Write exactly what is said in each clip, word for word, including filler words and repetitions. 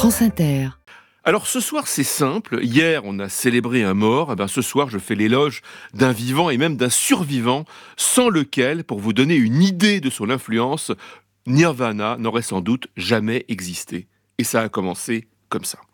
France Inter. Alors ce soir c'est simple, hier on a célébré un mort, et ben ce soir je fais l'éloge d'un vivant et même d'un survivant, sans lequel, pour vous donner une idée de son influence, Nirvana n'aurait sans doute jamais existé. Et ça a commencé comme ça.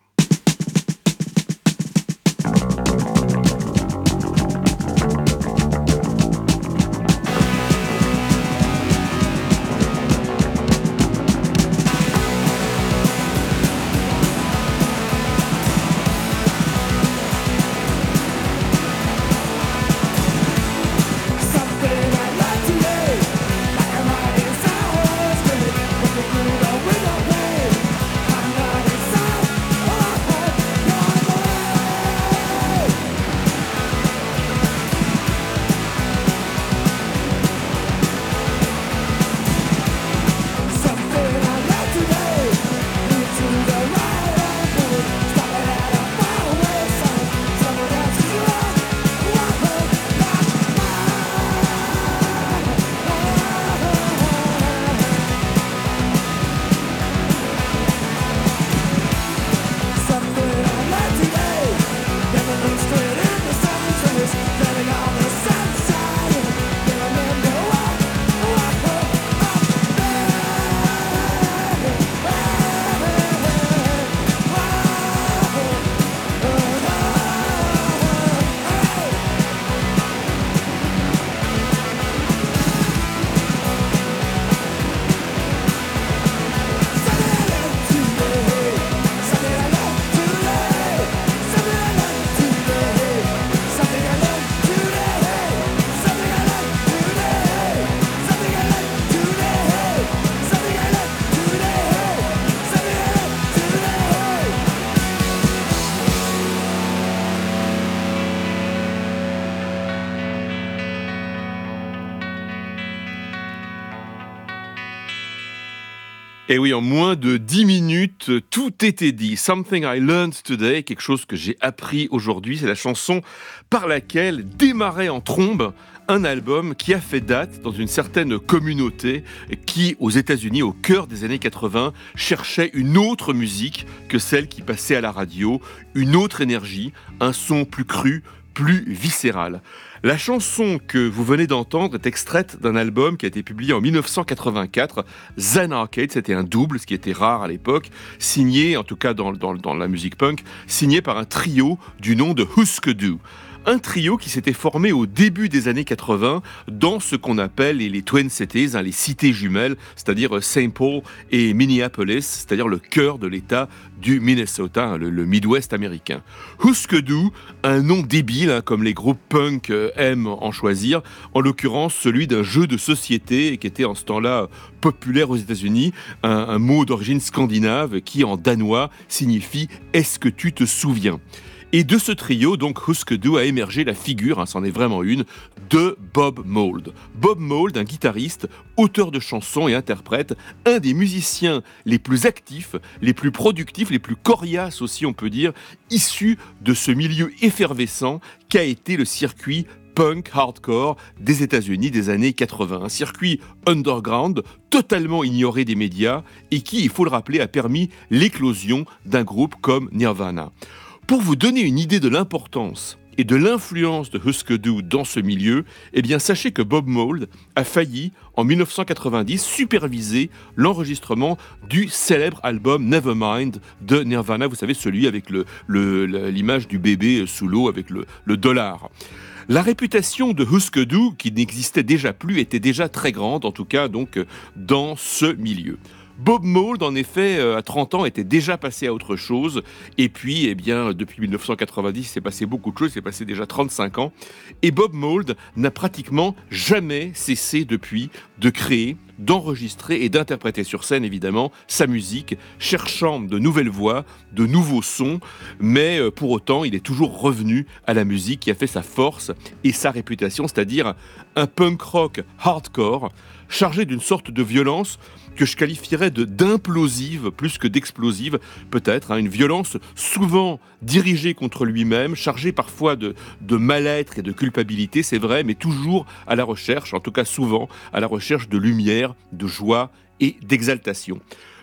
Et oui, en moins de dix minutes, tout était dit. Something I learned today, quelque chose que j'ai appris aujourd'hui, c'est la chanson par laquelle démarrait en trombe un album qui a fait date dans une certaine communauté qui, aux États-Unis, au cœur des années quatre-vingts, cherchait une autre musique que celle qui passait à la radio, une autre énergie, un son plus cru, plus viscéral. La chanson que vous venez d'entendre est extraite d'un album qui a été publié en dix-neuf cent quatre-vingt-quatre, Zen Arcade, c'était un double, ce qui était rare à l'époque, signé, en tout cas dans, dans, dans la musique punk, signé par un trio du nom de Husker Du. Un trio qui s'était formé au début des années quatre-vingts dans ce qu'on appelle les, les Twin Cities, hein, les cités jumelles, c'est-à-dire Saint Paul et Minneapolis, c'est-à-dire le cœur de l'État du Minnesota, hein, le, le Midwest américain. Husker Du, un nom débile, hein, comme les groupes punk euh, aiment en choisir, en l'occurrence celui d'un jeu de société qui était en ce temps-là populaire aux États-Unis, un, un mot d'origine scandinave qui en danois signifie « Est-ce que tu te souviens ?» Et de ce trio, donc, Husker Du a émergé la figure, hein, c'en est vraiment une, de Bob Mould. Bob Mould, un guitariste, auteur de chansons et interprète, un des musiciens les plus actifs, les plus productifs, les plus coriaces aussi, on peut dire, issus de ce milieu effervescent qu'a été le circuit punk hardcore des États-Unis des années quatre-vingts. Un circuit underground, totalement ignoré des médias, et qui, il faut le rappeler, a permis l'éclosion d'un groupe comme Nirvana. Pour vous donner une idée de l'importance et de l'influence de Husker Du dans ce milieu, eh bien sachez que Bob Mould a failli, en dix-neuf cent quatre-vingt-dix, superviser l'enregistrement du célèbre album Nevermind de Nirvana, vous savez, celui avec le, le, l'image du bébé sous l'eau avec le, le dollar. La réputation de Husker Du, qui n'existait déjà plus, était déjà très grande, en tout cas donc dans ce milieu. Bob Mould, en effet, à trente ans, était déjà passé à autre chose. Et puis, eh bien, depuis dix-neuf cent quatre-vingt-dix, il s'est passé beaucoup de choses. Il s'est passé déjà trente-cinq ans. Et Bob Mould n'a pratiquement jamais cessé depuis de créer, d'enregistrer et d'interpréter sur scène, évidemment, sa musique, cherchant de nouvelles voix, de nouveaux sons. Mais euh, pour autant, il est toujours revenu à la musique qui a fait sa force et sa réputation, c'est-à-dire un punk rock hardcore, chargé d'une sorte de violence que je qualifierais de, d'implosive plus que d'explosive, peut-être, hein, une violence souvent dirigée contre lui-même, chargée parfois de, de mal-être et de culpabilité, c'est vrai, mais toujours à la recherche, en tout cas souvent, à la recherche de lumière, de joie et d'exaltation.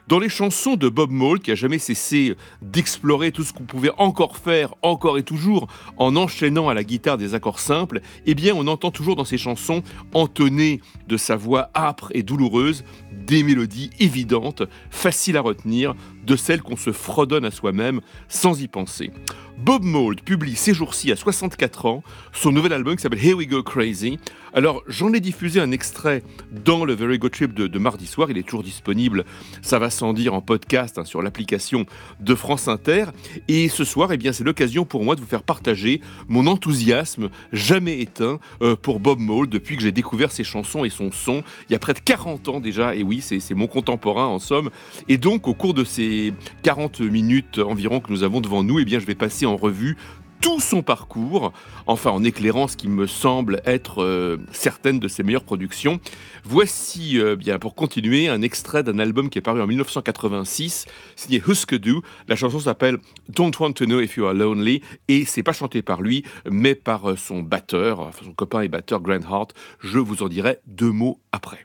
Dans les chansons de Bob Mould, qui a jamais cessé d'explorer tout ce qu'on pouvait encore faire, encore et toujours, en enchaînant à la guitare des accords simples, eh bien, on entend toujours dans ses chansons, entonnées de sa voix âpre et douloureuse, des mélodies évidentes, faciles à retenir, de celles qu'on se fredonne à soi-même sans y penser. Bob Mould publie ces jours-ci, à soixante-quatre ans, son nouvel album qui s'appelle Here We Go Crazy. Alors, j'en ai diffusé un extrait dans le Very Good Trip de, de mardi soir. Il est toujours disponible, ça va sans dire, en podcast hein, sur l'application de France Inter. Et ce soir, eh bien, c'est l'occasion pour moi de vous faire partager mon enthousiasme jamais éteint euh, pour Bob Mould depuis que j'ai découvert ses chansons et son son. Il y a près de quarante ans déjà, et oui, c'est, c'est mon contemporain en somme. Et donc, au cours de ces quarante minutes environ que nous avons devant nous, eh bien, je vais passer en revue tout son parcours, enfin en éclairant ce qui me semble être euh, certaines de ses meilleures productions. Voici, euh, bien pour continuer, un extrait d'un album qui est paru en dix-neuf cent quatre-vingt-six, signé Husker Du. La chanson s'appelle Don't Want to Know If You Are Lonely, et c'est pas chanté par lui, mais par son batteur, enfin, son copain et batteur Grant Hart. Je vous en dirai deux mots après.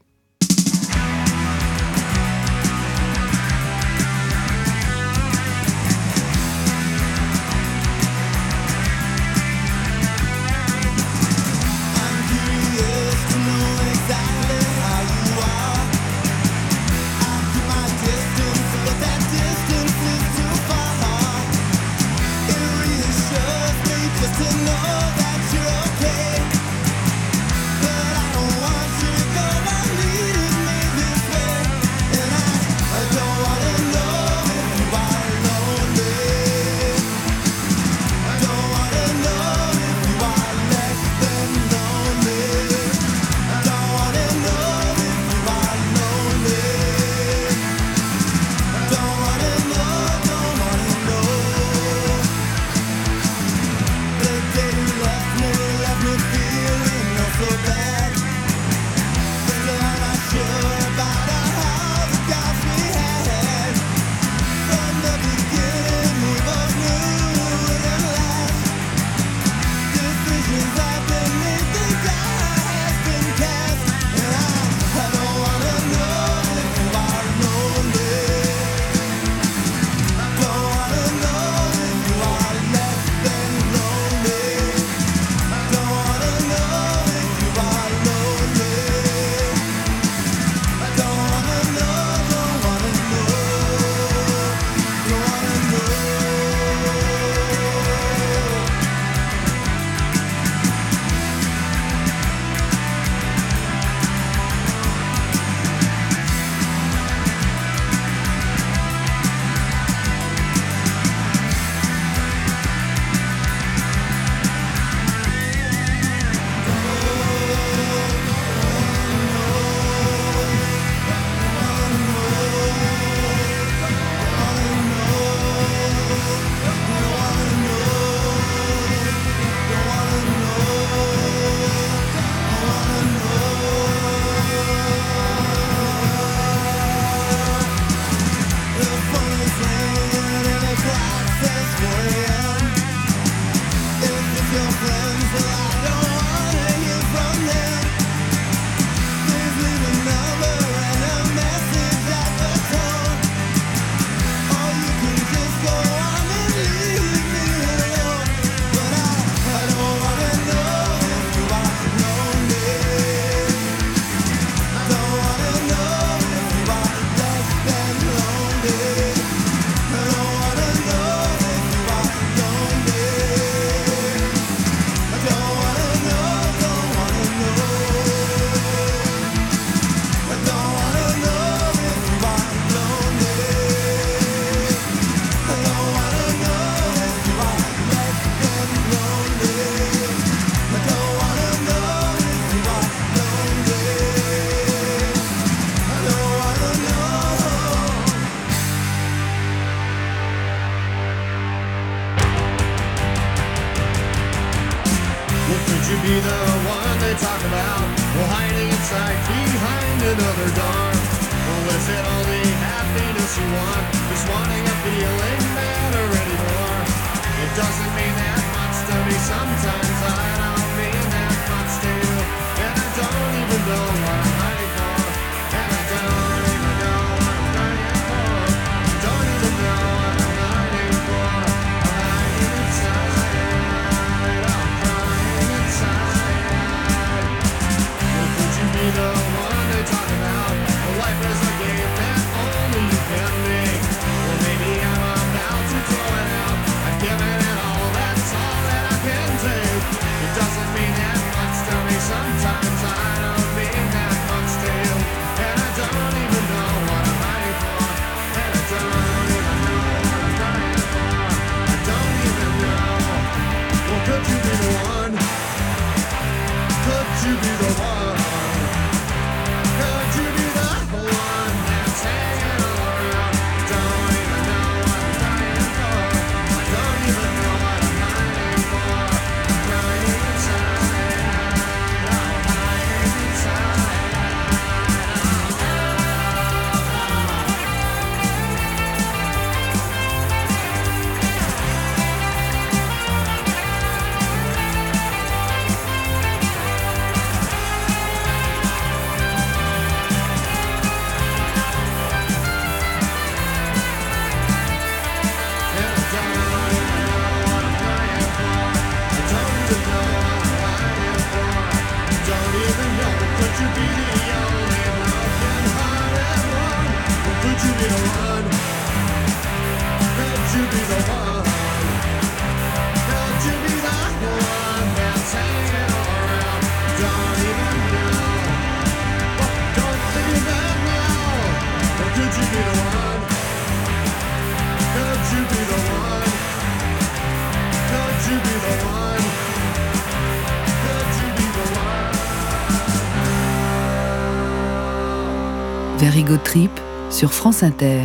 be the one they talk about, or hiding inside behind another door? Or was it all the happiness you want, just wanting a feeling better anymore? It doesn't mean that much to me sometimes, I don't mean that much to you, and I don't even know what I'm hiding for, and I don't even know what I'm hiding for. Could you be the one? Could you be the one that's hanging around? Don't even know. Don't even know. Or could you be the one? Could you be the one? Could you be the one? Could you be the one? Very Good Trip sur France Inter.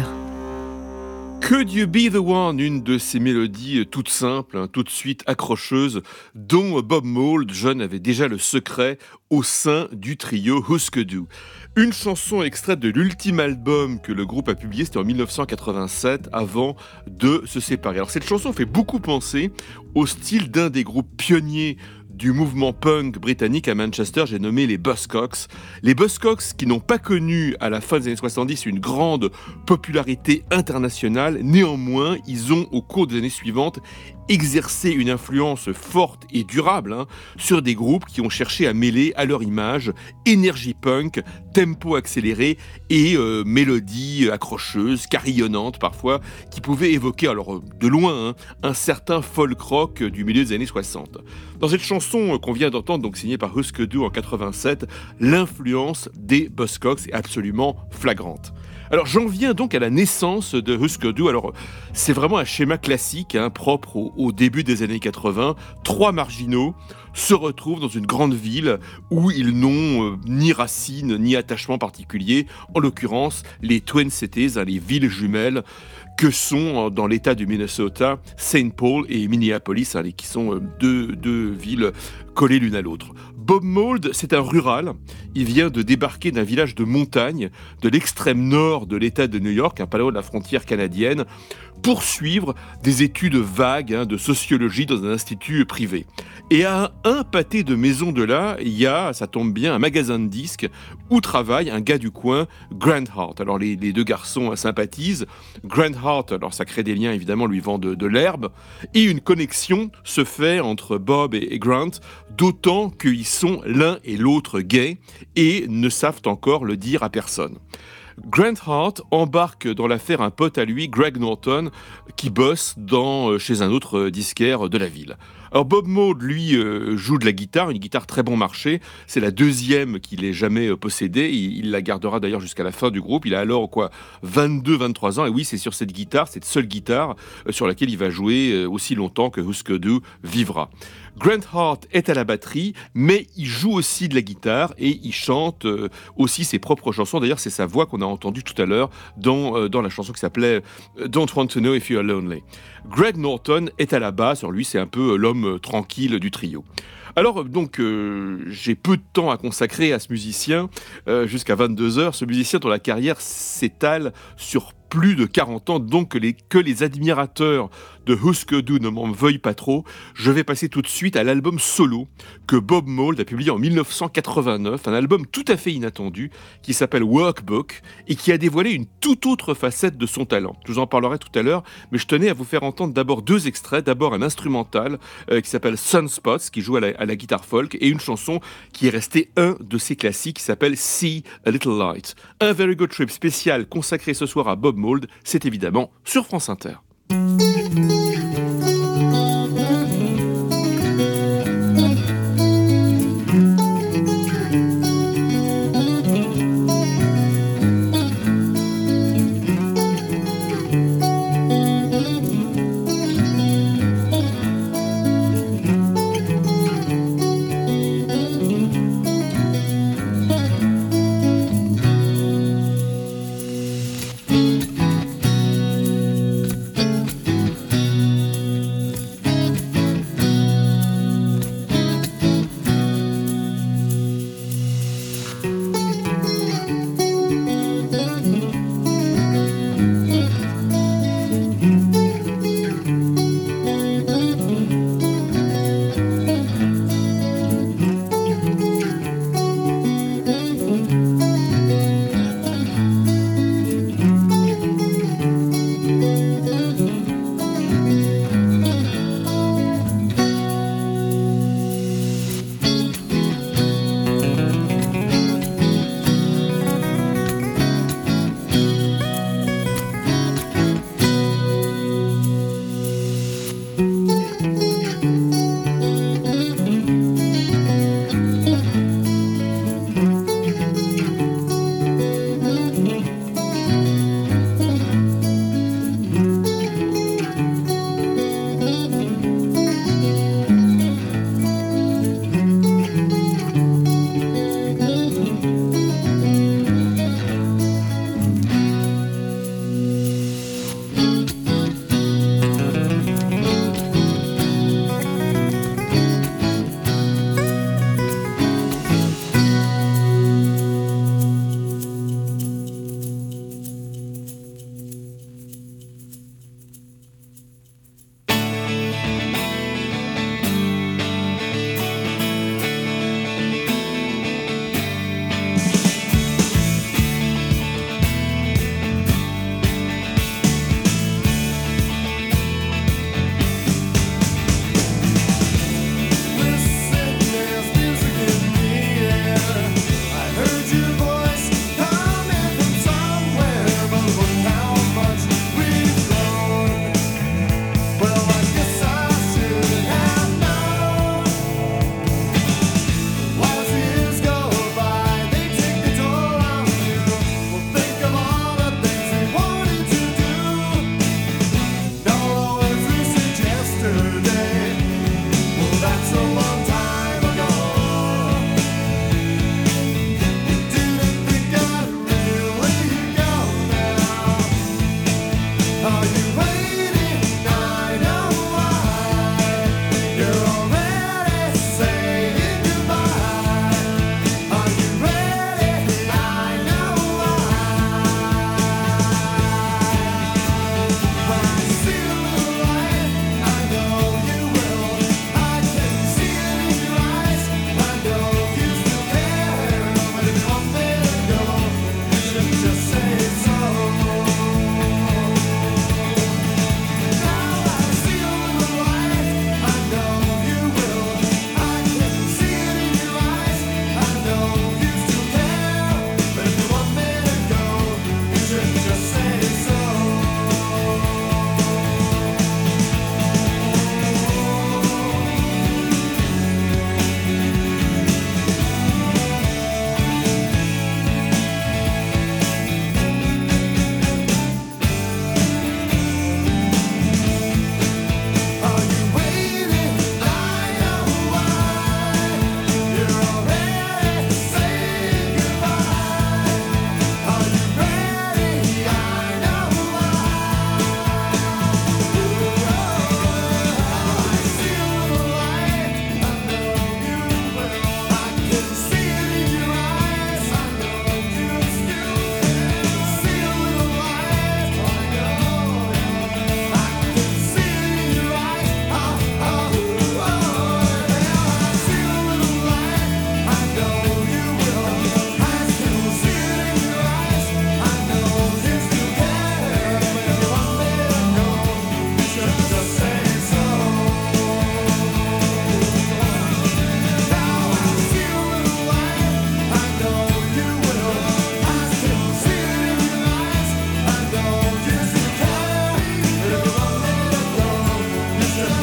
Could You Be The One, une de ces mélodies toutes simples, hein, tout de suite accrocheuses, dont Bob Mould, jeune, avait déjà le secret au sein du trio Husker Du. Une chanson extraite de l'ultime album que le groupe a publié, c'était en dix-neuf cent quatre-vingt-sept, avant de se séparer. Alors cette chanson fait beaucoup penser au style d'un des groupes pionniers du mouvement punk britannique à Manchester, j'ai nommé les Buzzcocks. Les Buzzcocks qui n'ont pas connu à la fin des années soixante-dix une grande popularité internationale, néanmoins ils ont au cours des années suivantes exercé une influence forte et durable hein, sur des groupes qui ont cherché à mêler à leur image énergie punk, tempo accéléré et euh, mélodies accrocheuses, carillonnantes parfois, qui pouvaient évoquer alors de loin hein, un certain folk rock du milieu des années soixante. Dans cette chanson qu'on vient d'entendre, donc signée par Husker Du en quatre-vingt-sept, l'influence des Buzzcocks est absolument flagrante. Alors j'en viens donc à la naissance de Husker Du. Alors c'est vraiment un schéma classique, hein, propre au, au début des années quatre-vingts. Trois marginaux se retrouvent dans une grande ville où ils n'ont euh, ni racines ni attachement particulier. En l'occurrence, les Twin Cities, hein, les villes jumelles que sont dans l'état du Minnesota, Saint Paul et Minneapolis, hein, qui sont deux, deux villes collées l'une à l'autre. Bob Mould, c'est un rural. Il vient de débarquer d'un village de montagne de l'extrême nord de l'état de New York, un pas loin de la frontière canadienne, pour suivre des études vagues hein, de sociologie dans un institut privé. Et à un pâté de maison de là, il y a, ça tombe bien, un magasin de disques où travaille un gars du coin, Grant Hart. Alors les, les deux garçons hein, sympathisent. Grant Hart, alors ça crée des liens évidemment, lui vend de, de l'herbe. Et une connexion se fait entre Bob et, et Grant, d'autant qu'ils sont l'un et l'autre gays et ne savent encore le dire à personne. Grant Hart embarque dans l'affaire un pote à lui, Greg Norton, qui bosse dans, chez un autre disquaire de la ville. Alors Bob Mould, lui, euh, joue de la guitare, une guitare très bon marché. C'est la deuxième qu'il ait jamais euh, possédée. Il, il la gardera d'ailleurs jusqu'à la fin du groupe. Il a alors quoi, vingt-deux vingt-trois ans. Et oui, c'est sur cette guitare, cette seule guitare, euh, sur laquelle il va jouer euh, aussi longtemps que Husker Du vivra. Grant Hart est à la batterie, mais il joue aussi de la guitare et il chante euh, aussi ses propres chansons. D'ailleurs, c'est sa voix qu'on a entendue tout à l'heure dans, euh, dans la chanson qui s'appelait Don't Want to Know If You Are Lonely. Greg Norton est à la basse. Alors lui, c'est un peu l'homme euh, tranquille du trio. Alors, donc, euh, j'ai peu de temps à consacrer à ce musicien, euh, jusqu'à vingt-deux heures. Ce musicien dont la carrière s'étale sur plus de quarante ans, donc que les, que les admirateurs de Husker Du ne m'en veuillent pas trop, je vais passer tout de suite à l'album solo que Bob Mould a publié en dix-neuf cent quatre-vingt-neuf, un album tout à fait inattendu qui s'appelle Workbook et qui a dévoilé une toute autre facette de son talent. Je vous en parlerai tout à l'heure, mais je tenais à vous faire entendre d'abord deux extraits, d'abord un instrumental euh, qui s'appelle Sunspots, qui joue à la, à la guitare folk, et une chanson qui est restée un de ses classiques qui s'appelle See a Little Light. Un Very Good Trip spécial consacré ce soir à Bob Mould, c'est évidemment sur France Inter.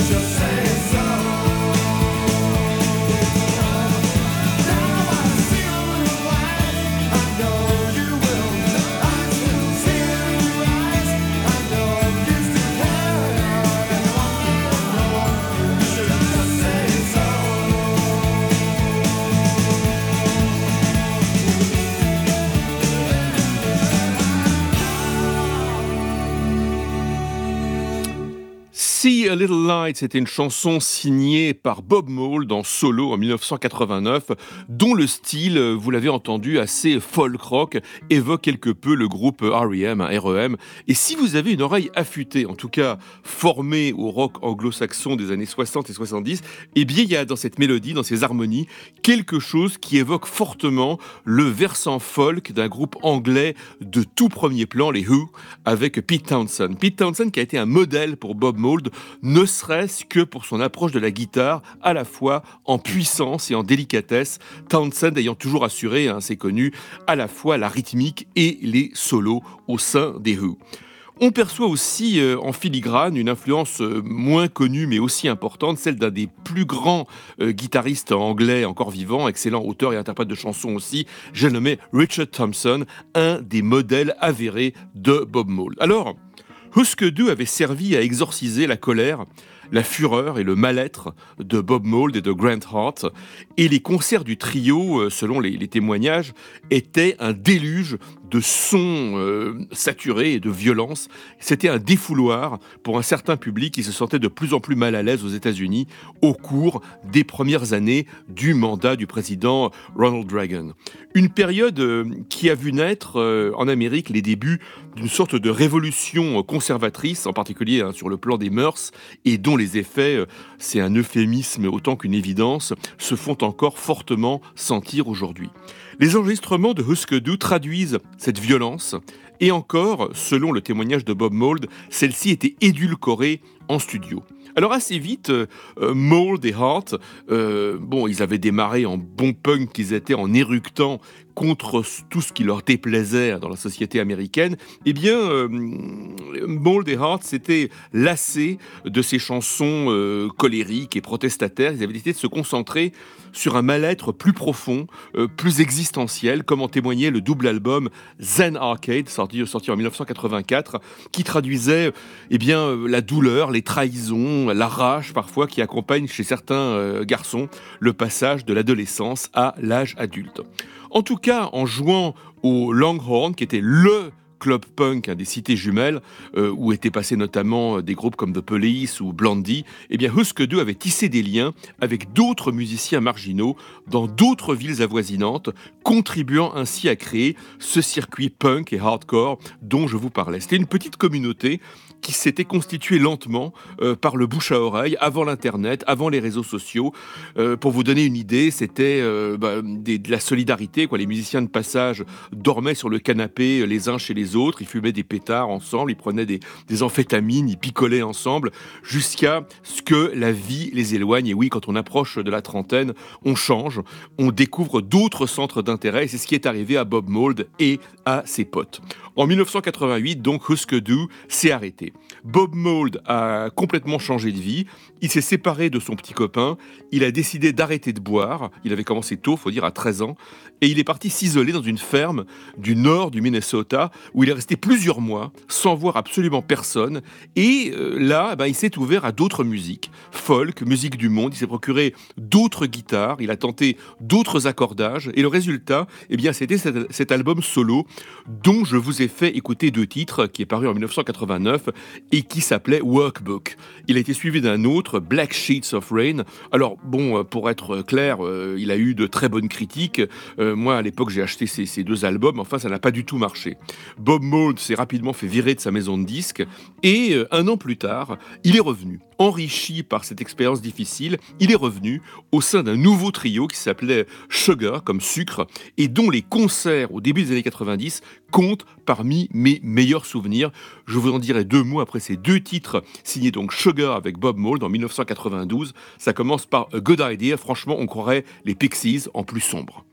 just say so. Now I see your eyes, I know you will. I can see in your eyes, I know you still care. And all you should just say so. See a Little Light, c'était une chanson signée par Bob Mould en solo en dix-neuf cent quatre-vingt-neuf, dont le style, vous l'avez entendu, assez folk rock, évoque quelque peu le groupe R E M, hein, R E M. Et si vous avez une oreille affûtée, en tout cas formée au rock anglo-saxon des années soixante et soixante-dix, eh bien il y a dans cette mélodie, dans ces harmonies, quelque chose qui évoque fortement le versant folk d'un groupe anglais de tout premier plan, les Who, avec Pete Townshend. Pete Townshend qui a été un modèle pour Bob Mould, ne serait-ce que pour son approche de la guitare, à la fois en puissance et en délicatesse, Townshend ayant toujours assuré, hein, c'est connu, à la fois la rythmique et les solos au sein des Who. On perçoit aussi euh, en filigrane une influence euh, moins connue mais aussi importante, celle d'un des plus grands euh, guitaristes anglais encore vivants, excellent auteur et interprète de chansons aussi, j'ai nommé Richard Thompson, un des modèles avérés de Bob Mould. Alors, Husker Du avait servi à exorciser la colère, la fureur et le mal-être de Bob Mould et de Grant Hart, et les concerts du trio, selon les, les témoignages, étaient un déluge de sons euh, saturés et de violence. C'était un défouloir pour un certain public qui se sentait de plus en plus mal à l'aise aux États-Unis au cours des premières années du mandat du président Ronald Reagan. Une période euh, qui a vu naître euh, en Amérique les débuts d'une sorte de révolution conservatrice, en particulier hein, sur le plan des mœurs, et dont les effets, euh, c'est un euphémisme autant qu'une évidence, se font encore fortement sentir aujourd'hui. Les enregistrements de Husker Du traduisent cette violence, et encore, selon le témoignage de Bob Mould, celle-ci était édulcorée en studio. Alors assez vite, euh, Mould et Hart, euh, bon, ils avaient démarré en bons punks qu'ils étaient, en éructant contre tout ce qui leur déplaisait dans la société américaine. Eh bien, euh, Mould et Hart s'étaient lassés de ces chansons euh, colériques et protestataires. Ils avaient décidé de se concentrer sur un mal-être plus profond, euh, plus existentiel, comme en témoignait le double album Zen Arcade, sorti, sorti en dix-neuf cent quatre-vingt-quatre, qui traduisait eh bien, euh, la douleur, les trahisons, la rage parfois qui accompagne chez certains euh, garçons le passage de l'adolescence à l'âge adulte. En tout cas, en jouant au Longhorn, qui était le club punk hein, des cités jumelles, euh, où étaient passés notamment des groupes comme The Police ou Blondie, eh bien Husker Du avait tissé des liens avec d'autres musiciens marginaux dans d'autres villes avoisinantes, contribuant ainsi à créer ce circuit punk et hardcore dont je vous parlais. C'était une petite communauté qui s'était constituée lentement euh, par le bouche à oreille, avant l'internet, avant les réseaux sociaux. Euh, pour vous donner une idée, c'était euh, bah, des, de la solidarité, quoi. Les musiciens de passage dormaient sur le canapé les uns chez les autres, ils fumaient des pétards ensemble, ils prenaient des, des amphétamines, ils picolaient ensemble, jusqu'à ce que la vie les éloigne. Et oui, quand on approche de la trentaine, on change, on découvre d'autres centres d'intérêt, et c'est ce qui est arrivé à Bob Mould et à ses potes. En dix-neuf cent quatre-vingt-huit, donc, Husker Du s'est arrêté. Bob Mould a complètement changé de vie, il s'est séparé de son petit copain, il a décidé d'arrêter de boire, il avait commencé tôt, faut dire à treize ans, et il est parti s'isoler dans une ferme du nord du Minnesota, où il est resté plusieurs mois, sans voir absolument personne, et euh, là, ben, il s'est ouvert à d'autres musiques, folk, musique du monde, il s'est procuré d'autres guitares, il a tenté d'autres accordages, et le résultat, eh bien, c'était cet, cet album solo, dont je vous ai fait écouter deux titres, qui est paru en dix-neuf cent quatre-vingt-neuf, et qui s'appelait Workbook. Il a été suivi d'un autre, Black Sheets of Rain. Alors, bon, pour être clair, euh, il a eu de très bonnes critiques. Euh, moi, à l'époque, j'ai acheté ces, ces deux albums, enfin, ça n'a pas du tout marché. Bob Mould s'est rapidement fait virer de sa maison de disques, et euh, un an plus tard, il est revenu. Enrichi par cette expérience difficile, il est revenu au sein d'un nouveau trio qui s'appelait Sugar, comme sucre, et dont les concerts au début des années quatre-vingt-dix comptent parmi mes meilleurs souvenirs. Je vous en dirai deux mots après ces deux titres signés donc Sugar avec Bob Mould en dix-neuf cent quatre-vingt-douze. Ça commence par A Good Idea, franchement on croirait les Pixies en plus sombre.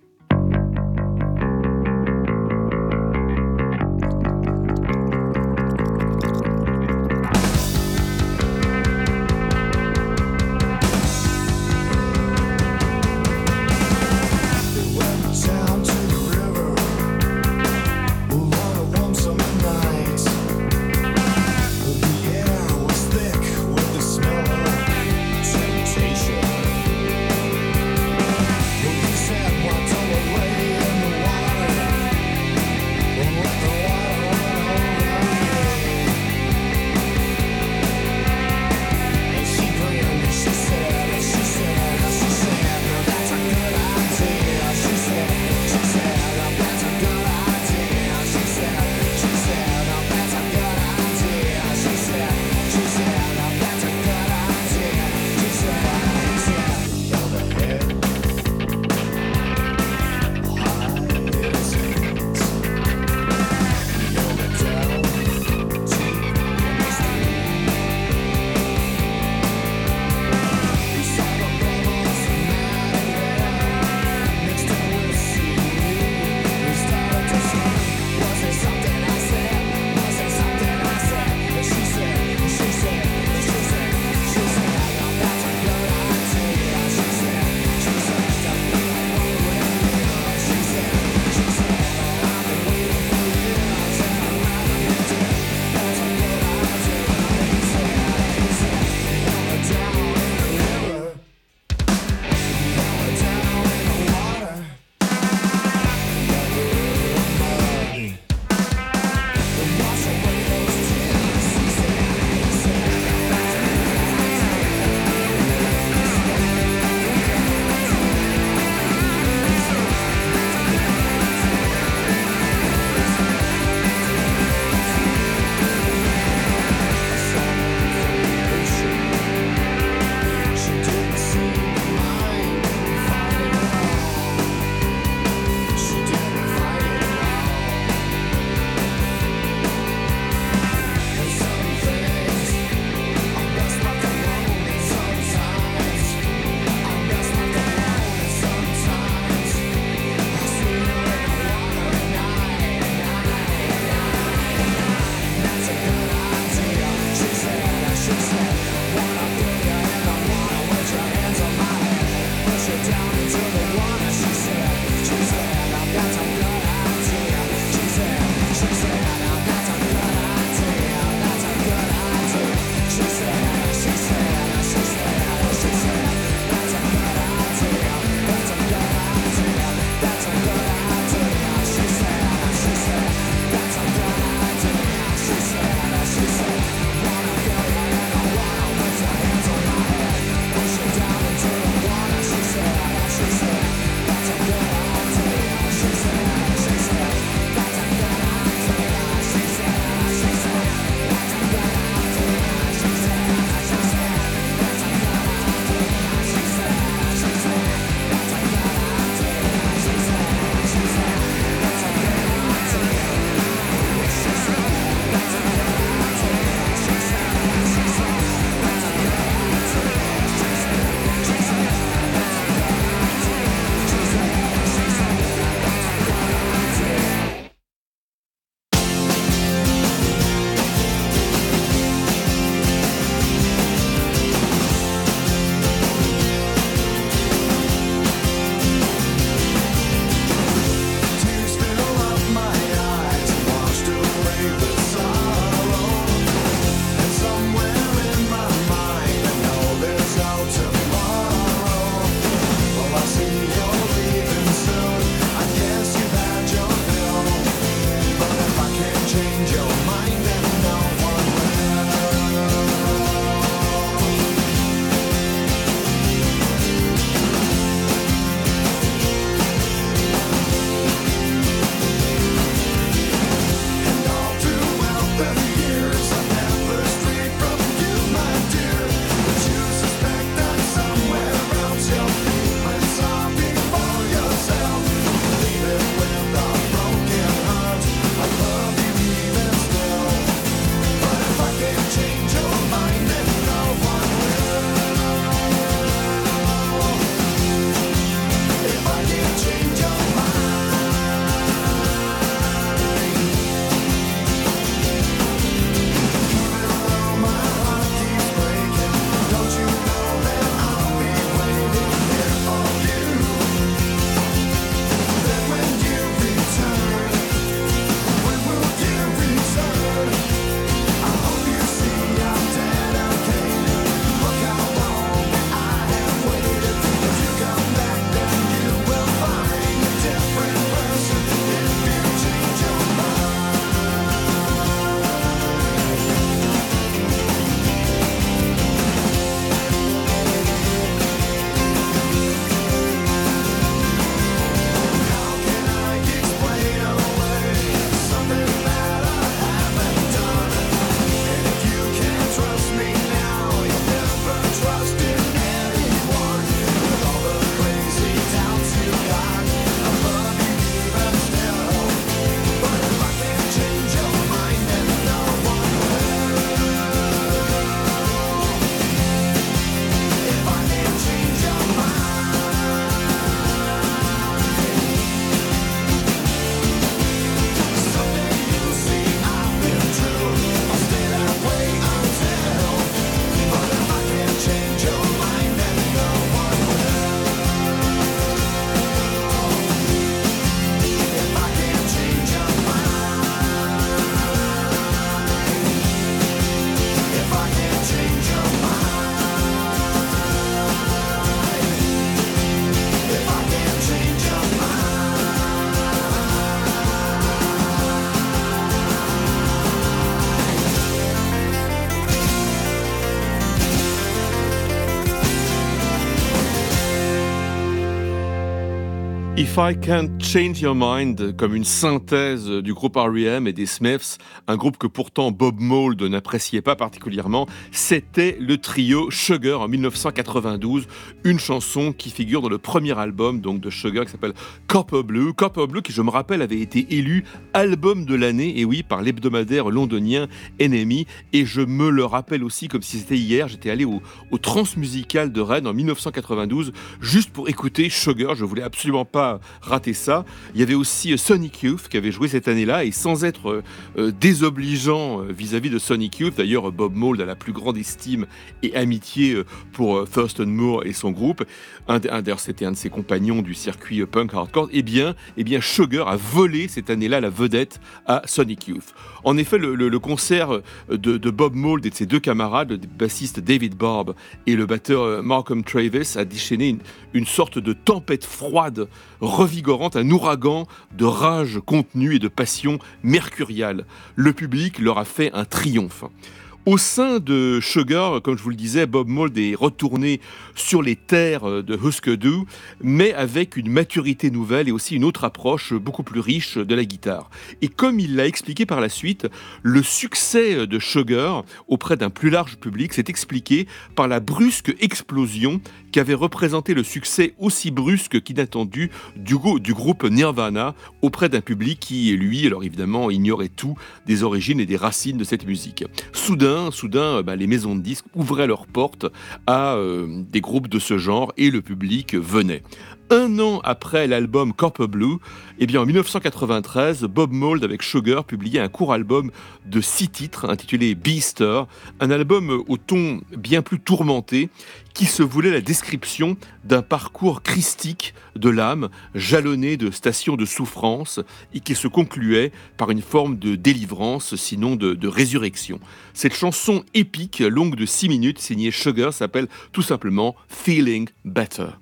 If I Can't Change Your Mind, comme une synthèse du groupe R E M et des Smiths, un groupe que pourtant Bob Mould n'appréciait pas particulièrement, c'était le trio Sugar en dix-neuf cent quatre-vingt-douze, une chanson qui figure dans le premier album donc de Sugar qui s'appelle Copper Blue. Copper Blue qui, je me rappelle, avait été élu album de l'année, et oui, par l'hebdomadaire londonien N M E, et je me le rappelle aussi comme si c'était hier, j'étais allé au, au Transmusical de Rennes en dix-neuf cent quatre-vingt-douze, juste pour écouter Sugar, je voulais absolument pas rater ça. Il y avait aussi Sonic Youth qui avait joué cette année-là, et sans être euh, désobligeant vis-à-vis de Sonic Youth, d'ailleurs Bob Mould a la plus grande estime et amitié pour euh, Thurston Moore et son groupe, un, un, d'ailleurs c'était un de ses compagnons du circuit punk hardcore, et eh bien, eh bien Sugar a volé cette année-là la vedette à Sonic Youth. En effet, le, le, le concert de, de Bob Mould et de ses deux camarades, le bassiste David Barb et le batteur Malcolm Travis, a déchaîné une, une sorte de tempête froide, revigorante, un ouragan de rage contenue et de passion mercuriale. Le public leur a fait un triomphe. Au sein de Sugar, comme je vous le disais, Bob Mould est retourné sur les terres de Husker Du, mais avec une maturité nouvelle et aussi une autre approche beaucoup plus riche de la guitare. Et comme il l'a expliqué par la suite, le succès de Sugar auprès d'un plus large public s'est expliqué par la brusque explosion qu'avait représenté le succès aussi brusque qu'inattendu du, du groupe Nirvana auprès d'un public qui, lui, alors évidemment, ignorait tout des origines et des racines de cette musique. Soudain, soudain bah, les maisons de disques ouvraient leurs portes à euh, des groupes de ce genre et le public venait. Un an après l'album Copper Blue, eh bien en dix-neuf cent quatre-vingt-treize, Bob Mould avec Sugar publiait un court album de six titres intitulé Beaster, un album au ton bien plus tourmenté qui se voulait la description d'un parcours christique de l'âme, jalonné de stations de souffrance et qui se concluait par une forme de délivrance, sinon de, de résurrection. Cette chanson épique, longue de six minutes, signée Sugar, s'appelle tout simplement Feeling Better.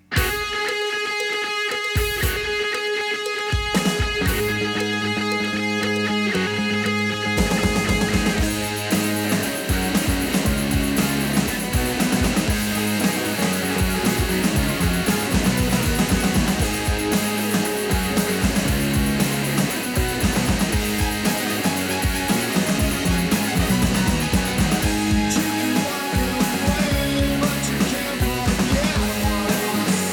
But you can't forget what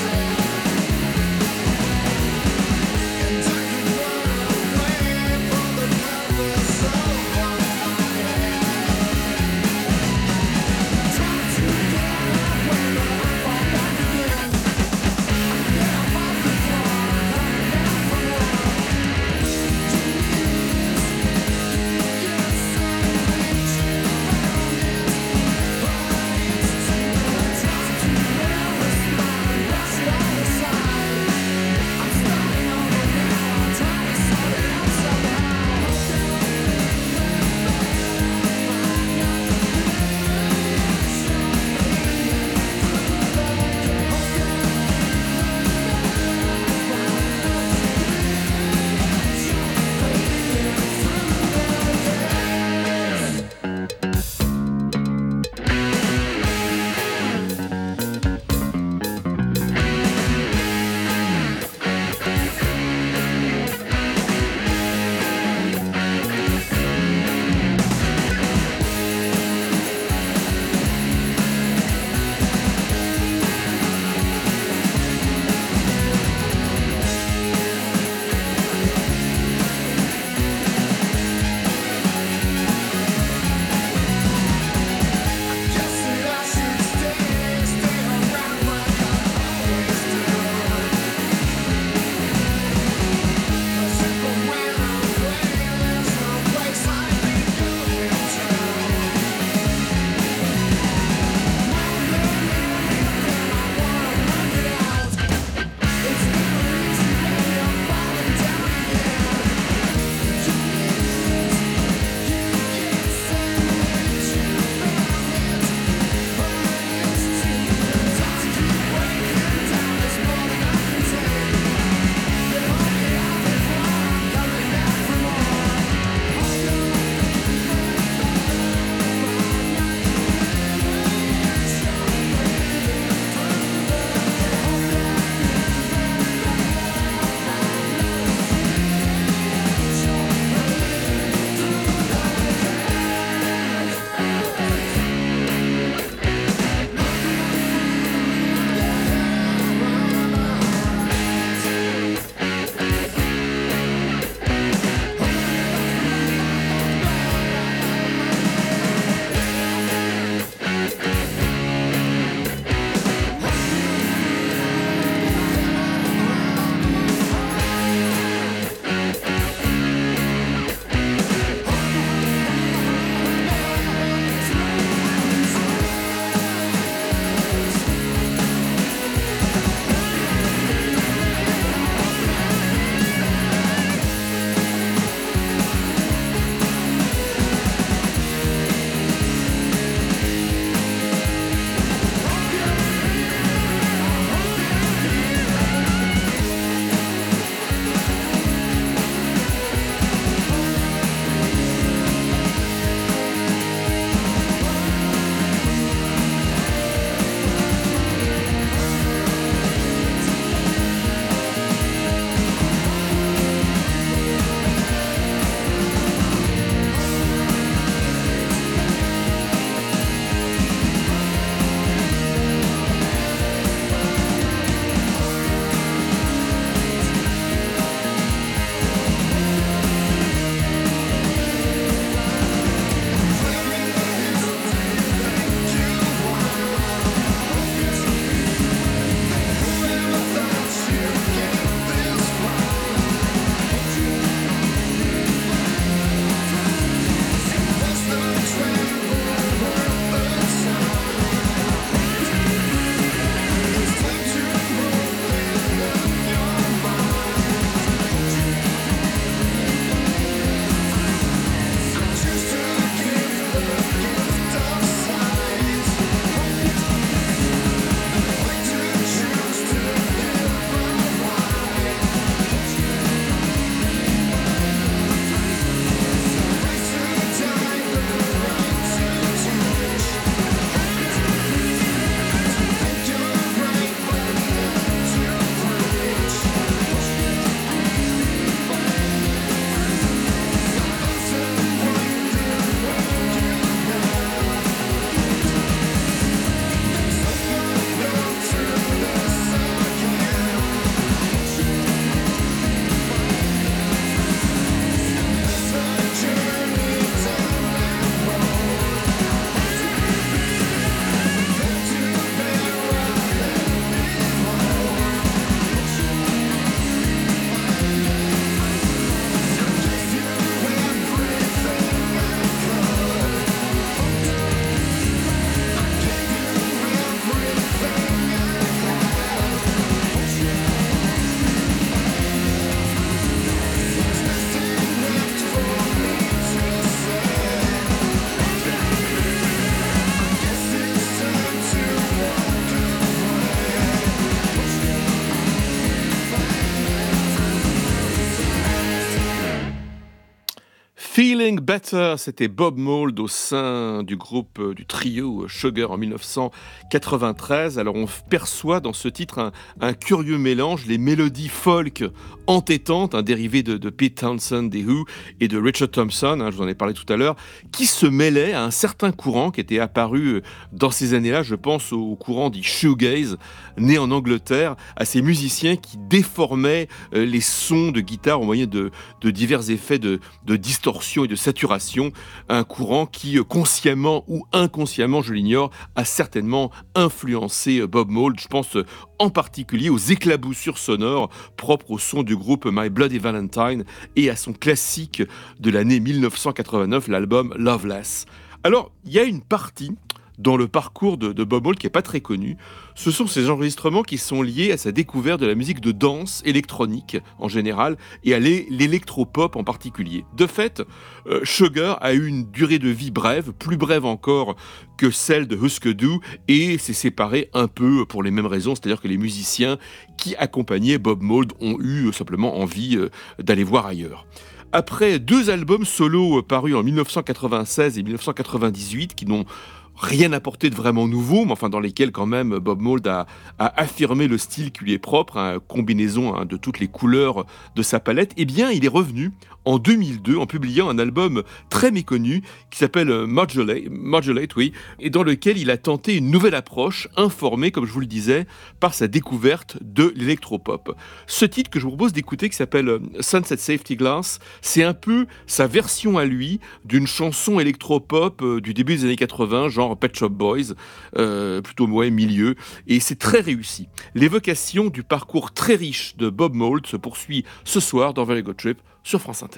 Feeling Better, c'était Bob Mould au sein du groupe, euh, du trio Sugar en dix-neuf cent quatre-vingt-treize. Alors on perçoit dans ce titre un, un curieux mélange, les mélodies folk entêtantes, un dérivé de, de Pete Townshend des Who et de Richard Thompson, hein, je vous en ai parlé tout à l'heure, qui se mêlaient à un certain courant qui était apparu dans ces années-là, je pense au courant dit shoegaze, né en Angleterre, à ces musiciens qui déformaient euh, les sons de guitare au moyen de, de divers effets de, de distorsion et de saturation, un courant qui, euh, consciemment ou inconsciemment, je l'ignore, a certainement influencé euh, Bob Mould. Je pense euh, en particulier aux éclaboussures sonores propres au son du groupe My Bloody Valentine et à son classique de l'année dix-neuf cent quatre-vingt-neuf, l'album Loveless. Alors, il y a une partie dans le parcours de, de Bob Mould qui n'est pas très connu. Ce sont ces enregistrements qui sont liés à sa découverte de la musique de danse électronique en général et à l'é- l'électropop en particulier. De fait, euh, Sugar a eu une durée de vie brève, plus brève encore que celle de Husker Du, et s'est séparé un peu pour les mêmes raisons, c'est-à-dire que les musiciens qui accompagnaient Bob Mould ont eu euh, simplement envie euh, d'aller voir ailleurs. Après deux albums solo euh, parus en dix-neuf cent quatre-vingt-seize et dix-neuf cent quatre-vingt-dix-huit qui n'ont rien apporté de vraiment nouveau, mais enfin dans lesquels quand même Bob Mould a, a affirmé le style qui lui est propre, hein, combinaison hein, de toutes les couleurs de sa palette, eh bien il est revenu en deux mille deux en publiant un album très méconnu qui s'appelle Modulate, Modulate, oui, et dans lequel il a tenté une nouvelle approche, informée, comme je vous le disais, par sa découverte de l'électropop. Ce titre que je vous propose d'écouter, qui s'appelle Sunset Safety Glass, c'est un peu sa version à lui d'une chanson électropop euh, du début des années quatre-vingts, genre Pet Shop Boys, euh, plutôt ouais, milieu, et c'est très réussi. L'évocation du parcours très riche de Bob Mould se poursuit ce soir dans Very Good Trip sur France Inter.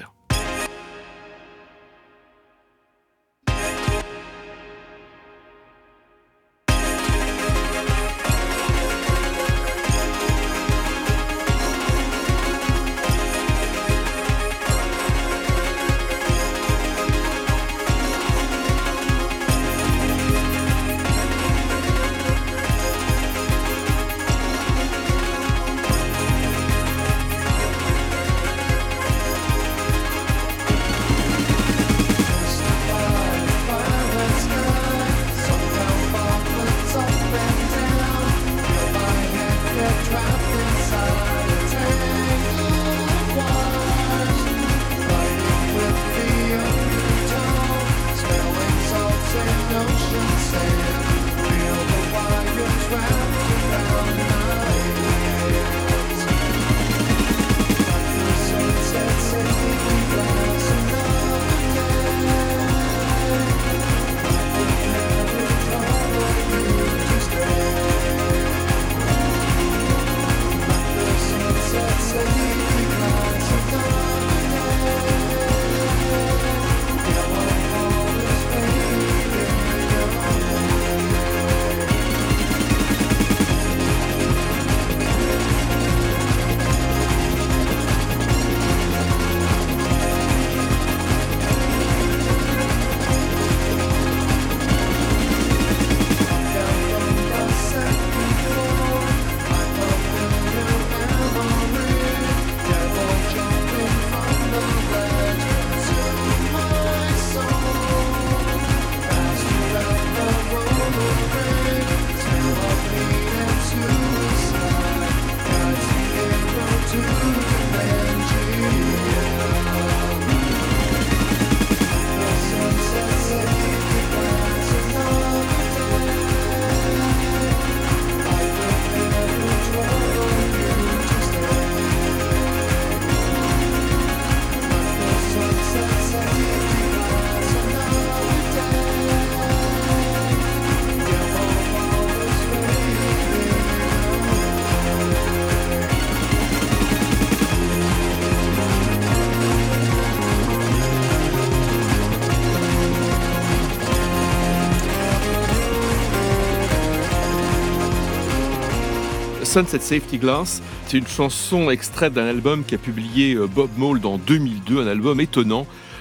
Sunset Safety Glass, c'est une chanson extraite d'un album qu'a publié Bob Mould en deux mille deux, un album étonnant,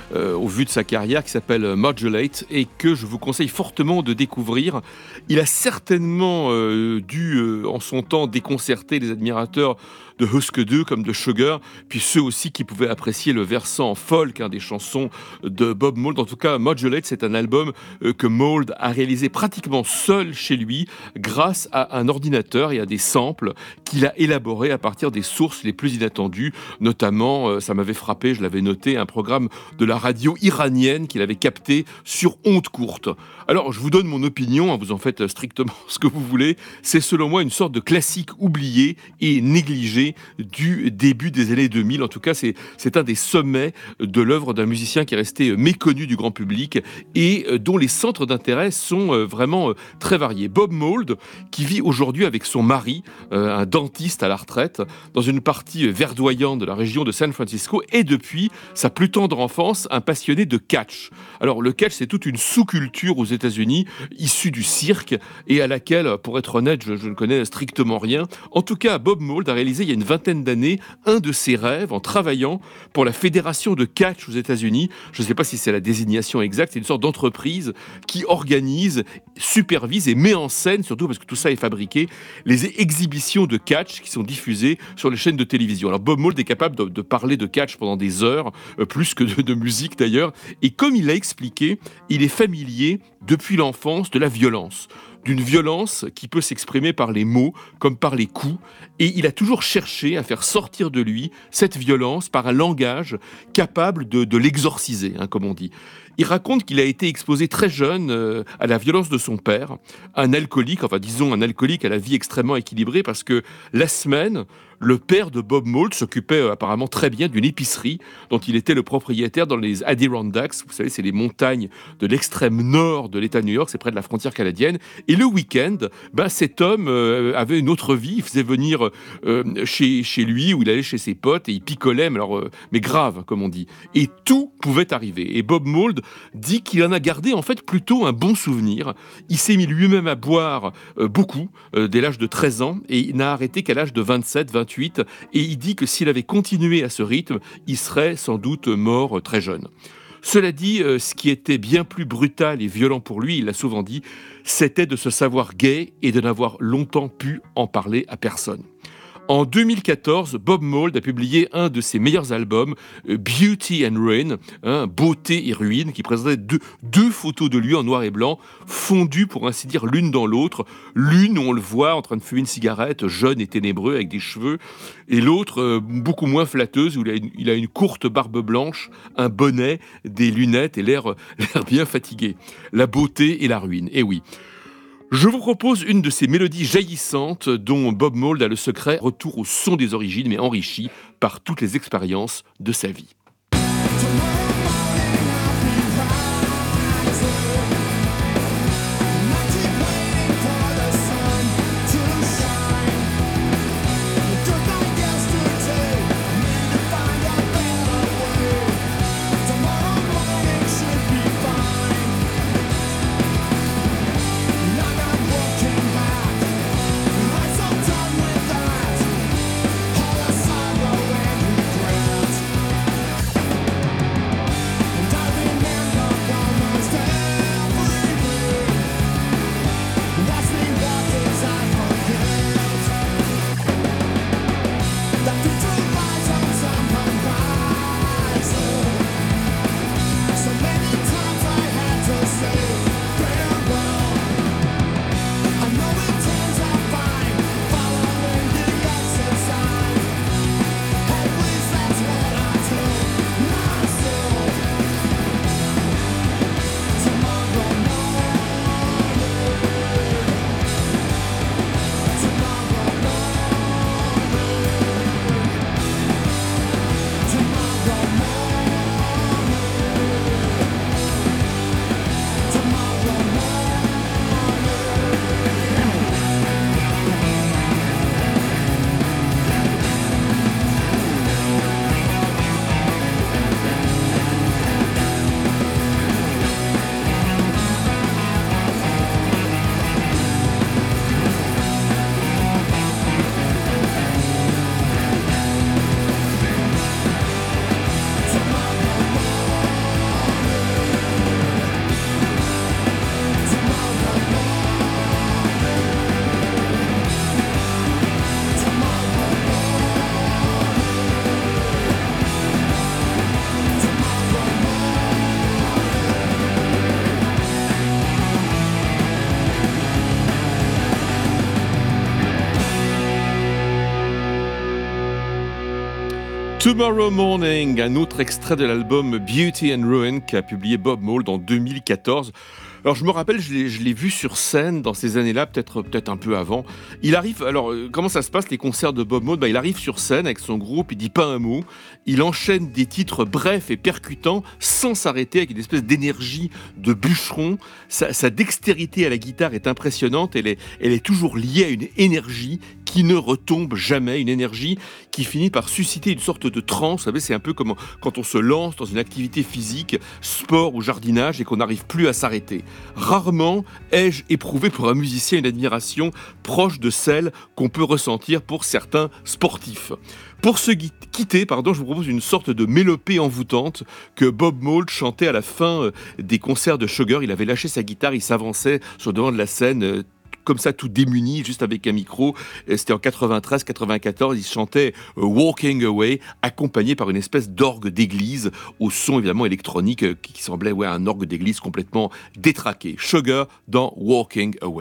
euh, au vu de sa carrière, qui s'appelle Modulate et que je vous conseille fortement de découvrir. Il a certainement euh, dû, euh, en son temps, déconcerter les admirateurs de Husker Du comme de Sugar, puis ceux aussi qui pouvaient apprécier le versant folk hein, des chansons de Bob Mould. En tout cas, Modulate, c'est un album euh, que Mould a réalisé pratiquement seul chez lui, grâce à un ordinateur et à des samples qu'il a élaborés à partir des sources les plus inattendues, notamment, euh, ça m'avait frappé, je l'avais noté, un programme de la radio iranienne qu'il avait capté sur ondes courtes. Alors, je vous donne mon opinion, hein, vous en faites strictement ce que vous voulez, c'est selon moi une sorte de classique oublié et négligé du début des années deux mille. En tout cas, c'est, c'est un des sommets de l'œuvre d'un musicien qui est resté méconnu du grand public et dont les centres d'intérêt sont vraiment très variés. Bob Mould, qui vit aujourd'hui avec son mari, un dentiste à la retraite, dans une partie verdoyante de la région de San Francisco, et depuis sa plus tendre enfance, un passionné de catch. Alors, le catch, c'est toute une sous-culture aux États-Unis, issue du cirque, et à laquelle, pour être honnête, je, je ne connais strictement rien. En tout cas, Bob Mould a réalisé il y a une vingtaine d'années un de ses rêves en travaillant pour la fédération de catch aux États-Unis. Je ne sais pas si c'est la désignation exacte, c'est une sorte d'entreprise qui organise, supervise et met en scène, surtout parce que tout ça est fabriqué, les exhibitions de catch qui sont diffusées sur les chaînes de télévision. Alors Bob Mould est capable de, de parler de catch pendant des heures, euh, plus que de, de musique d'ailleurs, et comme il l'a expliqué, il est familier depuis l'enfance de la violence. D'une violence qui peut s'exprimer par les mots comme par les coups, et il a toujours cherché à faire sortir de lui cette violence par un langage capable de, de l'exorciser, hein, comme on dit. Il raconte qu'il a été exposé très jeune euh, à la violence de son père, un alcoolique, enfin disons un alcoolique à la vie extrêmement équilibrée, parce que la semaine, le père de Bob Mould s'occupait euh, apparemment très bien d'une épicerie dont il était le propriétaire dans les Adirondacks. Vous savez, c'est les montagnes de l'extrême nord de l'État de New York, c'est près de la frontière canadienne. Et le week-end, ben, cet homme euh, avait une autre vie. Il faisait venir euh, chez, chez lui, où il allait chez ses potes, et il picolait, mais, alors, euh, mais grave, comme on dit. Et tout pouvait arriver. Et Bob Mould dit qu'il en a gardé en fait plutôt un bon souvenir. Il s'est mis lui-même à boire euh, beaucoup euh, dès l'âge de treize ans, et il n'a arrêté qu'à l'âge de vingt-sept, vingt-huit, et il dit que s'il avait continué à ce rythme, il serait sans doute mort euh, très jeune. Cela dit, euh, ce qui était bien plus brutal et violent pour lui, il l'a souvent dit, c'était de se savoir gay et de n'avoir longtemps pu en parler à personne. En deux mille quatorze, Bob Mould a publié un de ses meilleurs albums, Beauty and Ruin, hein, Beauté et ruine, qui présentait deux, deux photos de lui en noir et blanc, fondues pour ainsi dire l'une dans l'autre. L'une où on le voit en train de fumer une cigarette, jeune et ténébreux avec des cheveux, et l'autre euh, beaucoup moins flatteuse où il a, une, il a une courte barbe blanche, un bonnet, des lunettes et l'air, l'air bien fatigué. La beauté et la ruine, et oui. Je vous propose une de ces mélodies jaillissantes dont Bob Mould a le secret, retour au son des origines, mais enrichi par toutes les expériences de sa vie. Tomorrow Morning, un autre extrait de l'album Beauty and Ruin qu'a publié Bob Mould en deux mille quatorze. Alors je me rappelle, je l'ai, je l'ai vu sur scène dans ces années-là, peut-être, peut-être un peu avant. Il arrive, alors euh, comment ça se passe les concerts de Bob Mould ? Bah, il arrive sur scène avec son groupe, il dit pas un mot, il enchaîne des titres brefs et percutants sans s'arrêter avec une espèce d'énergie de bûcheron. Sa, sa dextérité à la guitare est impressionnante, elle est, elle est toujours liée à une énergie qui ne retombe jamais, une énergie qui finit par susciter une sorte de transe. Vous savez, c'est un peu comme quand on se lance dans une activité physique, sport ou jardinage, et qu'on n'arrive plus à s'arrêter. Rarement ai-je éprouvé pour un musicien une admiration proche de celle qu'on peut ressentir pour certains sportifs. Pour se quitter, pardon, je vous propose une sorte de mélopée envoûtante que Bob Mould chantait à la fin des concerts de Sugar. Il avait lâché sa guitare, il s'avançait sur le devant de la scène, comme ça, tout démuni, juste avec un micro. C'était en quatre-vingt-treize quatre-vingt-quatorze, il chantait « Walking Away », accompagné par une espèce d'orgue d'église, au son évidemment électronique, qui semblait ouais, un orgue d'église complètement détraqué. Sugar dans « Walking Away ».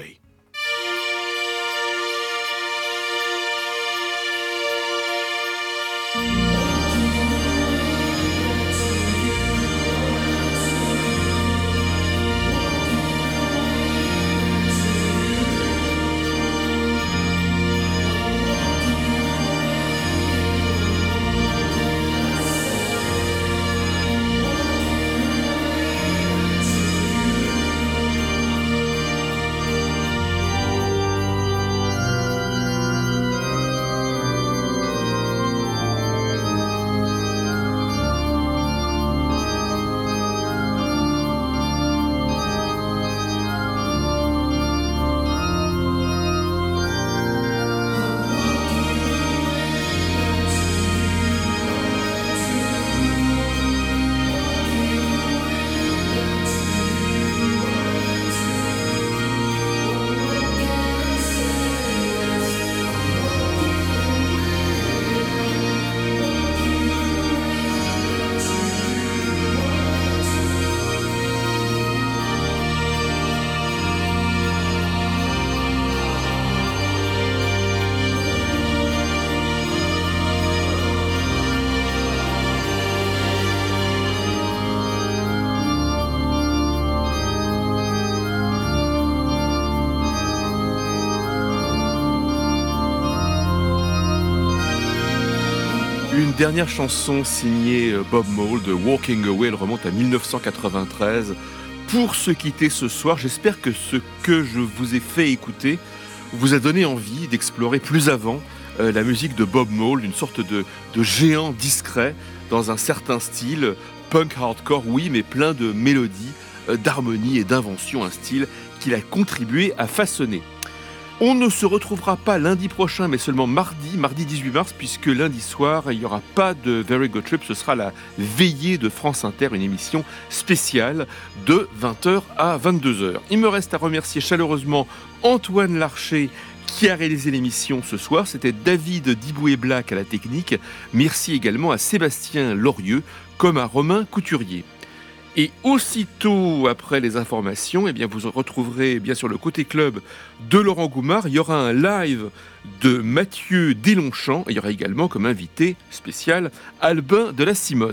Une dernière chanson signée Bob Mould, Walking Away, elle remonte à dix-neuf cent quatre-vingt-treize. Pour se quitter ce soir, j'espère que ce que je vous ai fait écouter vous a donné envie d'explorer plus avant euh, la musique de Bob Mould, une sorte de, de géant discret dans un certain style, punk hardcore oui, mais plein de mélodies, euh, d'harmonie et d'invention, un style qu'il a contribué à façonner. On ne se retrouvera pas lundi prochain, mais seulement mardi, mardi dix-huit mars, puisque lundi soir, il n'y aura pas de Very Good Trip, ce sera la veillée de France Inter, une émission spéciale de vingt heures à vingt-deux heures. Il me reste à remercier chaleureusement Antoine Larcher, qui a réalisé l'émission ce soir. C'était David Diboué-Black à la technique. Merci également à Sébastien Lorieux, comme à Romain Couturier. Et aussitôt après les informations, eh bien vous retrouverez bien sûr le côté club de Laurent Goumard. Il y aura un live de Mathieu Deslongchamps et il y aura également comme invité spécial Albin de la Simone.